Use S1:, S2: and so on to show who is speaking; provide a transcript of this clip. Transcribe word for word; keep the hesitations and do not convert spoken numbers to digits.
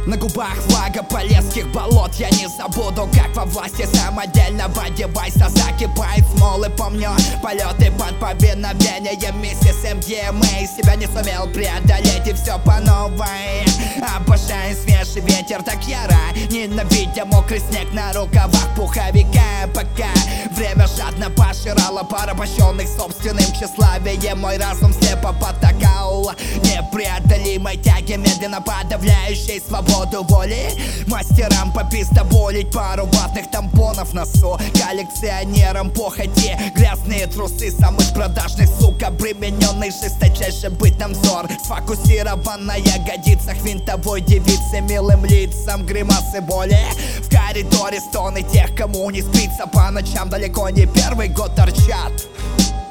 S1: На губах влага полесских болот. Я не забуду, как во власти самодельного девайса закипает смолы. Помню полеты под повиновением миссис эм ди эм эй. Себя не сумел преодолеть и все по новой. Обожаю свежий ветер так яро, ненавидя мокрый снег на рукавах пуховика. Пока время жадно пожирало порабощенных собственным тщеславием, мой разум слепо потакал непреодолимой тяги, медленно подавляющей свободу воли. Мастерам по пиздоболить пару ватных тампонов в носу, коллекционерам похоти грязные трусы самых продажных сук, обремененный жесточайший бытом взор, сфокусирован на ягодицах винтовой девицы, милым лицам гримасы боли. В коридоре стоны тех, кому не спится по ночам, далеко не первый год торчат.